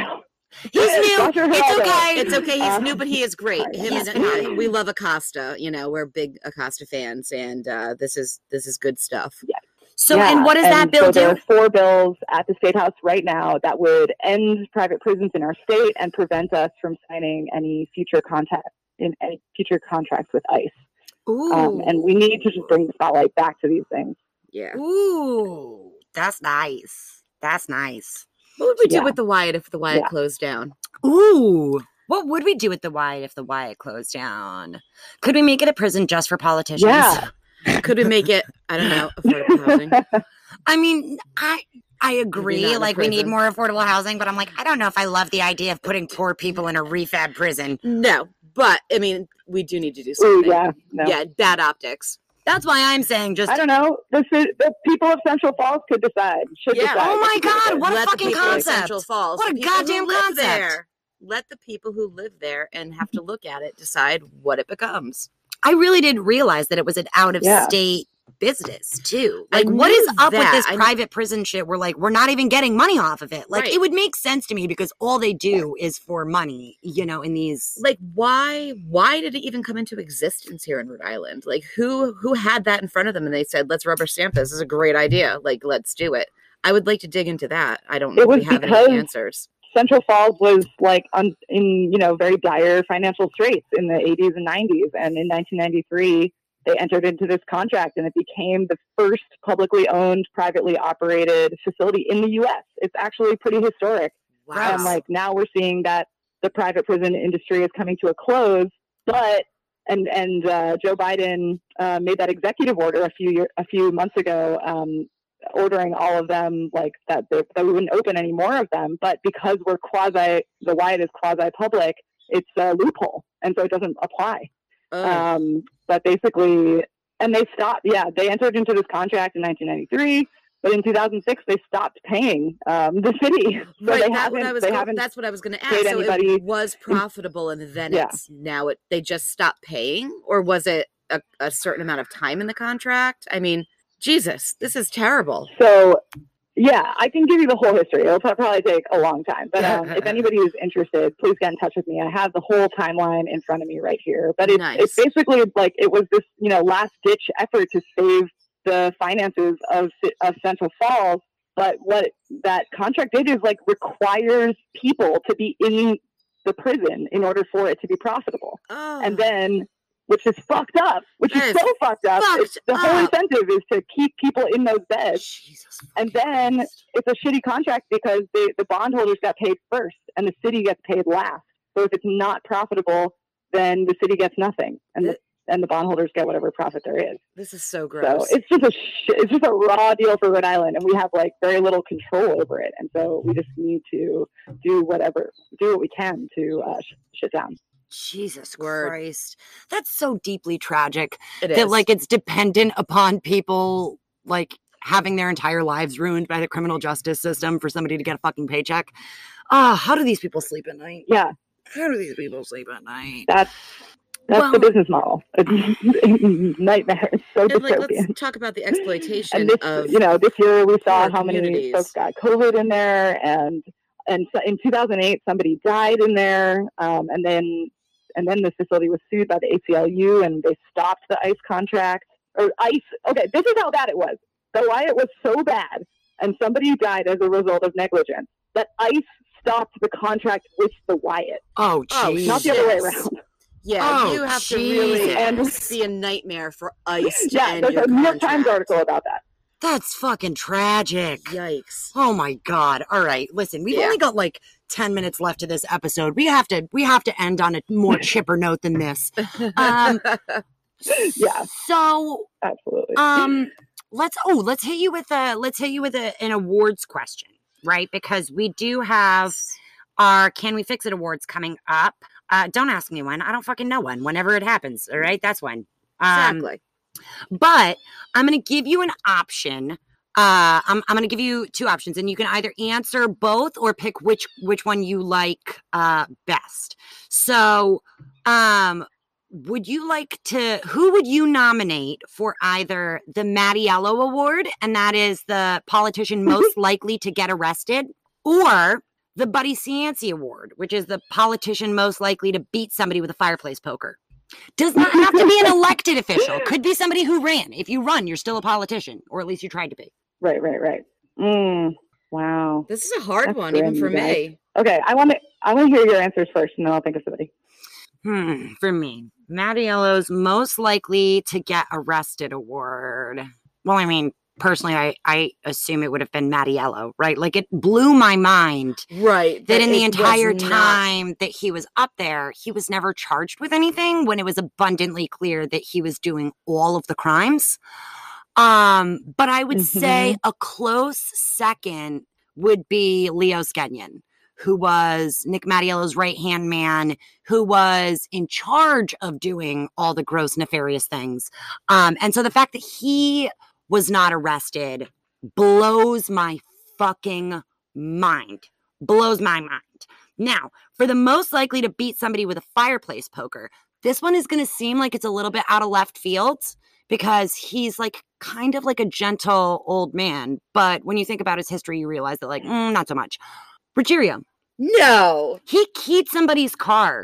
He's new. Roger It's Geraldo. okay. It's okay. He's Uh, new, but he is great. sorry. Him He's and fine. we love Acosta. You know, we're big Acosta fans, and uh, this is this is good stuff. So, Yeah, and what does that and bill so there do? are four bills at the State House right now that would end private prisons in our state and prevent us from signing any future contact in any future contracts with ICE. Ooh. Um, and we need to just bring the spotlight back to these things. Yeah. Ooh, that's nice. That's nice. What would we do Yeah. with the Wyatt if the Wyatt Yeah. closed down? Ooh, what would we do with the Wyatt if the Wyatt closed down? Could we make it a prison just for politicians? Yeah. Could we make it? I don't know. Affordable housing. I mean, I I agree. not in a Like, we need prison. more affordable housing, but I'm like, I don't know if I love the idea of putting poor people in a refab prison. No, but I mean, we do need to do Ooh, something. yeah. No. Yeah, bad optics. That's why I'm saying just. I don't know. The, ci- the people of Central Falls could decide. Should Yeah. decide. Oh my God, what a Let the fucking people of concept. Central Falls, What the a people who goddamn live concept. there, let the people who live there and have to look at it decide what it becomes. I really didn't realize that it was an out of Yeah. state business too. I Like, what knew is up with that. this I kn- private prison shit? We're like, we're not even getting money off of it. Like, Right. it would make sense to me because all they do is for money, you know, in these. Like, why? Why did it even come into existence here in Rhode Island? Like, who who had that in front of them and they said, "Let's rubber stamp this. This is a great idea. Like, let's do it." I would like to dig into that. I don't know It if we was have because- any answers. Central Falls was like un- in, you know, very dire financial straits in the eighties and nineties. And in nineteen ninety-three, they entered into this contract and it became the first publicly owned, privately operated facility in the U S. It's actually pretty historic. Wow. And like now we're seeing that the private prison industry is coming to a close, but and and uh, Joe Biden uh, made that executive order a few year, a few months ago, um, ordering all of them like that they, that we wouldn't open any more of them. But because we're quasi, the Wyatt is quasi public, it's a loophole, and so it doesn't apply. Oh. Um, but basically, and they stopped. Yeah, they entered into this contract in nineteen ninety-three. But in two thousand six, they stopped paying um, the city. So right, they that what haven't. I was They go- haven't. that's what I was going to ask. paid So anybody- it was profitable, and then Yeah. it's now it they just stopped paying, or was it a, a certain amount of time in the contract? I mean, Jesus, this is terrible. So, yeah, I can give you the whole history. It'll probably take a long time. But um, if anybody is interested, please get in touch with me. I have the whole timeline in front of me right here. But it's, Nice. it's basically like it was this, you know, last ditch effort to save the finances of of Central Falls. But what that contract did is like requires people to be in the prison in order for it to be profitable. Oh, And then, which is fucked up, which That is is so fucked up. fucked It's, the whole up. incentive is to keep people in those beds. Jesus. And fucking then Christ. it's a shitty contract because they, the bondholders got paid first and the city gets paid last. So if it's not profitable, then the city gets nothing, and the, and the bondholders get whatever profit there is. This is so So gross. it's just a sh- it's just a raw deal for Rhode Island, and we have like very little control over it. And so we just need to do whatever, do what we can to uh, sh- shut down. Jesus Word. Christ. That's so deeply tragic it that is. like it's dependent upon people like having their entire lives ruined by the criminal justice system for somebody to get a fucking paycheck. Ah, how do these people sleep at night? Yeah, How do these people sleep at night? that's that's Well- the business model. It's nightmare. It's so And, like, dystopian. let's talk about the exploitation And this, of you know, this year we saw poor how many communities. folks got COVID in there, and and so in two thousand eight somebody died in there, um, and then and then the facility was sued by the A C L U, and they stopped the ICE contract or ICE. Okay, this is how bad it was. The Wyatt was so bad, and somebody died as a result of negligence that ICE stopped the contract with the Wyatt, Oh, Oh, Jesus. not the other way Jesus. around. yeah, Oh, you have to really Jesus. And- be a nightmare for ICE to Yeah, end there's your a New York Times contract. article about that. That's fucking tragic. Yikes. Oh my God. All right. Listen, we've Yeah. only got like ten minutes left to this episode. We have to we have to end on a more chipper note than this. Um Yeah, So absolutely. um let's oh, let's hit you with a let's hit you with a, an awards question, right? Because we do have our Can We Fix It awards coming up. Uh don't ask me when. I don't fucking know when. Whenever it happens. All right, that's when. Um, Exactly. But I'm going to give you an option. Uh, I'm, I'm going to give you two options, and you can either answer both or pick which which one you like uh, best. So, um, would you like to? Who would you nominate for either the Mattiello Award, and that is the politician most likely to get arrested, or the Buddy Cianci Award, which is the politician most likely to beat somebody with a fireplace poker. Does not have to be an elected official. Could be somebody who ran. If you run, you're still a politician, or at least you tried to be. Right, right, right. Mm, wow. This is a hard That's one, grim, even for you guys. me. Okay, I want to I want to hear your answers first, and then I'll think of somebody. Hmm, for me, Mattiello's most likely to get arrested award. Well, I mean, personally, I, I assume it would have been Mattiello, right? Like, it blew my mind Right. that in the it was entire not- time that he was up there, he was never charged with anything when it was abundantly clear that he was doing all of the crimes. Um, but I would Mhm. say a close second would be Leo Skenyon, who was Nick Mattiello's right-hand man, who was in charge of doing all the gross, nefarious things. Um, and so the fact that he was not arrested blows my fucking mind. Blows my mind. Now, for the most likely to beat somebody with a fireplace poker, this one is going to seem like it's a little bit out of left field because he's like kind of like a gentle old man. But when you think about his history, you realize that like, mm, not so much. Ruggiero, No. he keyed somebody's car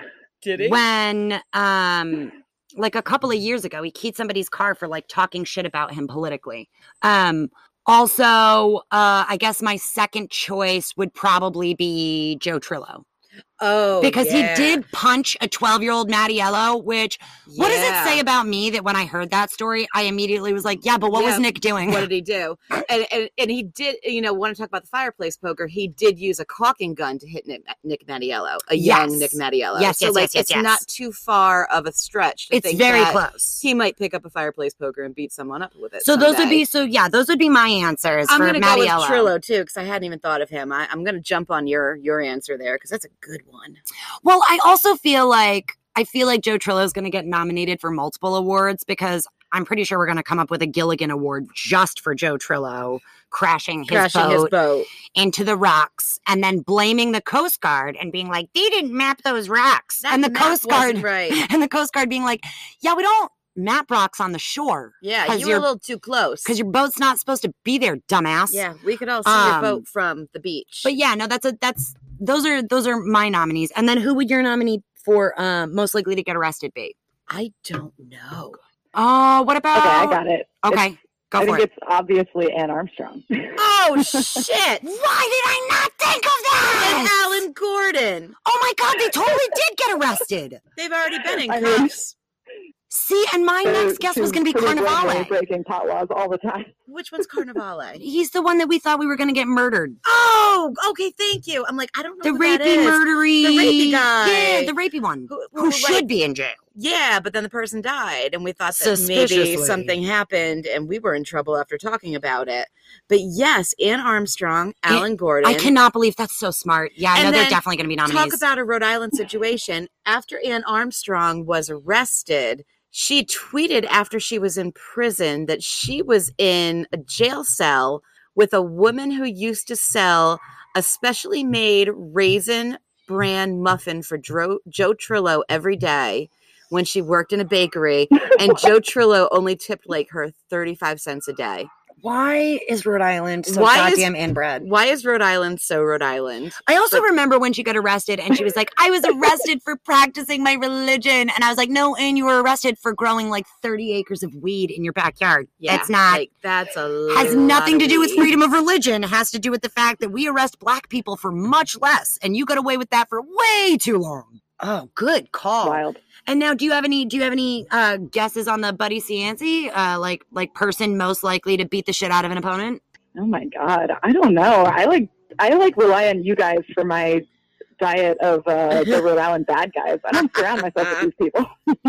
Did when, um, like a couple of years ago, he keyed somebody's car for like talking shit about him politically. Um, also, uh, I guess my second choice would probably be Joe Trillo. Oh, Because yeah. he did punch a twelve-year-old Mattiello, which, what does it Yeah. say about me that when I heard that story, I immediately was like, yeah, but what Yeah, was Nick doing? What did he do? And, and and he did, you know, want to talk about the fireplace poker, he did use a caulking gun to hit Nick, Nick Mattiello, a young Yes. Nick Mattiello. Yes, so yes, like yes, yes, it's yes. not too far of a stretch to It's think very that close. he might pick up a fireplace poker and beat someone up with it. So those would someday. be, so yeah, those would be my answers I'm for gonna go with Mattiello. Trillo too, because I hadn't even thought of him. I, I'm gonna jump on your your answer there because that's a good one. Well, I also feel like I feel like Joe Trillo is going to get nominated for multiple awards because I'm pretty sure we're going to come up with a Gilligan Award just for Joe Trillo crashing his Crashing boat his boat. into the rocks and then blaming the Coast Guard and being like, they didn't map those rocks. That and the map Coast Guard wasn't right. and the Coast Guard being like, yeah, we don't map rocks on the shore. Yeah, 'Cause you were a you're- little too close. Because your boat's not supposed to be there, dumbass. yeah, we could all see Um, your boat from the beach. But yeah, no, that's a that's those are those are my nominees. And then who would your nominee for uh, most likely to get arrested be? I don't know. Oh, what about? Okay, I got it. Okay, It's- go I for think it. it's obviously Ann Armstrong. Oh shit! Why did I not think of And that? Alan Gordon. Oh my God, they totally did get arrested. They've already been in I mean- cuffs. See, and my next guess was going to be Carnivale. Breaking pot laws all the time. Which one's Carnivale? He's the one that we thought we were going to get murdered. Oh, okay, thank you. I'm like, I don't know The who that rapey, is. murdery. The rapey guy. Yeah, the rapey one. Who, Who, who, should like- be in jail. Yeah, but then the person died, and we thought that maybe Suspiciously. something happened, and we were in trouble after talking about it. But yes, Ann Armstrong, Alan Gordon. I cannot believe that's so smart. Yeah, I And know they're then definitely going to be nominees. Talk about a Rhode Island situation. After Ann Armstrong was arrested, she tweeted after she was in prison that she was in a jail cell with a woman who used to sell a specially made raisin bran muffin for Dro- Joe Trillo every day when she worked in a bakery. And Joe Trillo only tipped like her thirty-five cents a day. Why is Rhode Island so Why is- goddamn inbred? Why is Rhode Island so Rhode Island? I also But- remember when she got arrested and she was like, I was arrested for practicing my religion. And I was like, no, and you were arrested for growing like thirty acres of weed in your backyard. Yeah, it's not, like that's a has lot nothing of to do with weed. freedom of religion. It has to do with the fact that we arrest black people for much less. And you got away with that for way too long. Oh, good call. Wild. And now, do you have any? Do you have any uh, guesses on the Buddy Cianci, uh, like like person most likely to beat the shit out of an opponent? Oh my God. I don't know. I like I like rely on you guys for my diet of uh, the Rhode Island bad guys. I don't surround myself with these people.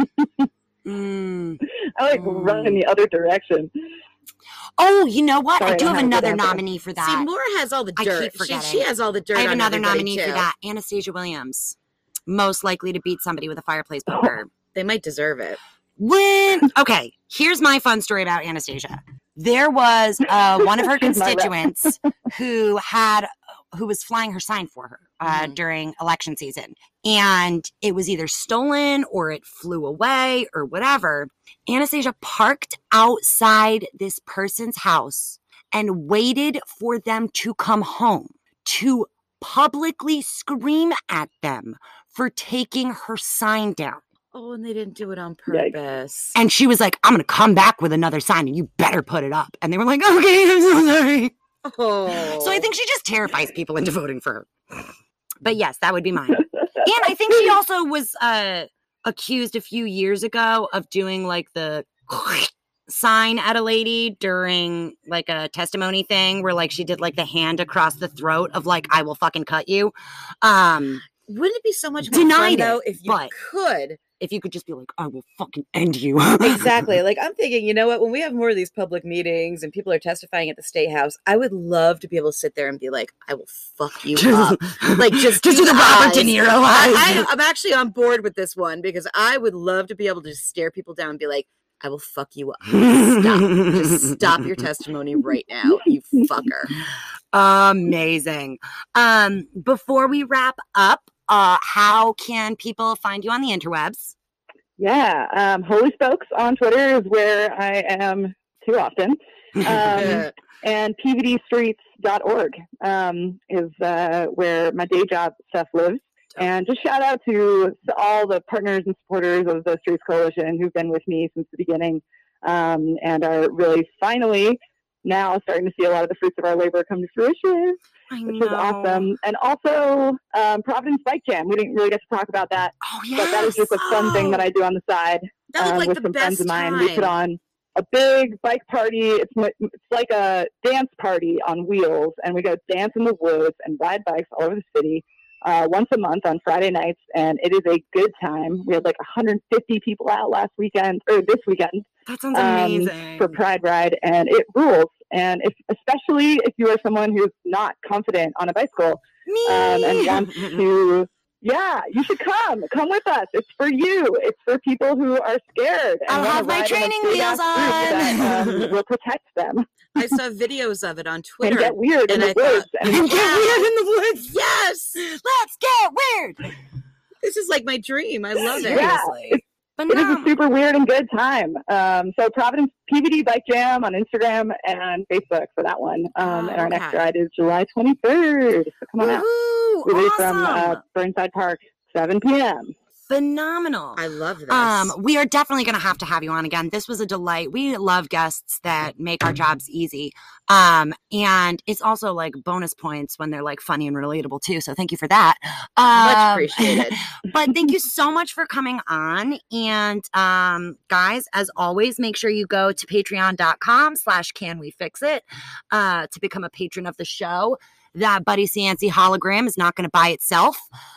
Mm. I like Mm. run in the other direction. Oh, you know what? Sorry, I do I have don't have a good another answer. nominee for that. See, Laura has all the I dirt. keep She, forgetting. she has all the dirt. I have on another everybody, nominee too. for that. Anastasia Williams, most likely to beat somebody with a fireplace poker. They might deserve it. When okay, here's my fun story about Anastasia. There was uh, one of her She's my rep. constituents who had who was flying her sign for her uh, Mhm. during election season, and it was either stolen or it flew away or whatever. Anastasia parked outside this person's house and waited for them to come home to publicly scream at them for taking her sign down. Oh, and they didn't do it on purpose. And she was like, I'm going to come back with another sign and you better put it up. And they were like, okay, I'm so sorry. Oh. So I think she just terrifies people into voting for her. But yes, that would be mine. And I think she also was uh, accused a few years ago of doing like the sign at a lady during like a testimony thing where like she did like the hand across the throat of like, I will fucking cut you. Um, Wouldn't it be so much more Denied fun, though, it, if you but- could? if you could just be like, I will fucking end you. Exactly. Like, I'm thinking, you know what? When we have more of these public meetings and people are testifying at the State House, I would love to be able to sit there and be like, I will fuck you up. Like, just, just do the Robert De Niro eyes. I, I, I'm actually on board with this one because I would love to be able to just stare people down and be like, I will fuck you up. Stop. Just stop your testimony right now, you fucker. Amazing. Um, before we wrap up, uh, how can people find you on the interwebs? Yeah, um, Holy Spokes on Twitter is where I am too often. Um, and P V D streets dot org um, is uh, where my day job stuff lives. And just shout out to all the partners and supporters of the Streets Coalition who've been with me since the beginning um, and are really finally now starting to see a lot of the fruits of our labor come to fruition, I which know. is awesome. And also um, Providence Bike Jam. We didn't really get to talk about that, Oh, yes. but that is just a fun Oh. thing that I do on the side That looked um, like with the some friends best of mine. time. We put on a big bike party. It's, m- it's like a dance party on wheels, and we go dance in the woods and ride bikes all over the city uh, once a month on Friday nights, and it is a good time. We had like one hundred fifty people out last weekend, or this weekend, That sounds um, amazing. for Pride Ride, and it rules. And if, especially if you are someone who's not confident on a bicycle Me. um, and wants to, yeah, you should come. Come with us. It's for you. It's for people who are scared. And I'll wanna have my ride in a training big-ass wheels group That, on. um, will protect them I saw videos of it on and Twitter. get weird in and the I thought- woods. And And get weird in the woods. Yes! Let's get weird. This is like my dream. I love it. Yeah. Seriously. it is a Phenomenal. super weird and good time. Um, so Providence P V D Bike Jam on Instagram and Facebook for that one. Um, Oh, and our next okay. ride is July twenty-third. So come on out. Woohoo, We leave awesome. from uh, Burnside Park, seven p.m. Phenomenal. I love this. Um, we are definitely going to have to have you on again. This was a delight. We love guests that make our jobs easy. Um, and it's also like bonus points when they're like funny and relatable too. So thank you for that. Much Um, appreciated. But thank you so much for coming on. And um, guys, as always, make sure you go to patreon.com slash can we fix it uh, to become a patron of the show. That Buddy Cianci hologram is not going to buy itself.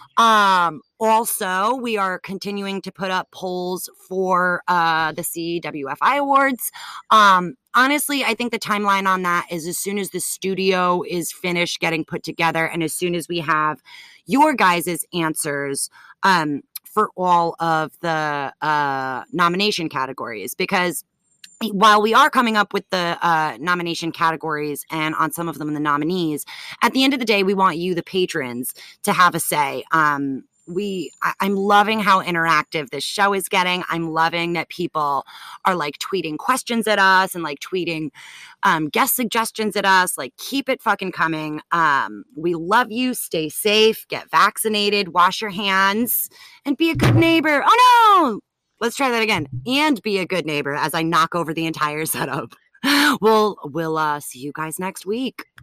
Um, also, we are continuing to put up polls for uh, the C W F I Awards. Um, honestly, I think the timeline on that is as soon as the studio is finished getting put together and as soon as we have your guys' answers um, for all of the uh, nomination categories. Because while we are coming up with the uh, nomination categories and on some of them the nominees, at the end of the day, we want you, the patrons, to have a say. Um, we, I, I'm loving how interactive this show is getting. I'm loving that people are like tweeting questions at us and like tweeting um, guest suggestions at us. Like, keep it fucking coming. Um, we love you. Stay safe. Get vaccinated. Wash your hands and be a good neighbor. Oh no! Let's try that again. And be a good neighbor as I knock over the entire setup. We'll, we'll uh, see you guys next week.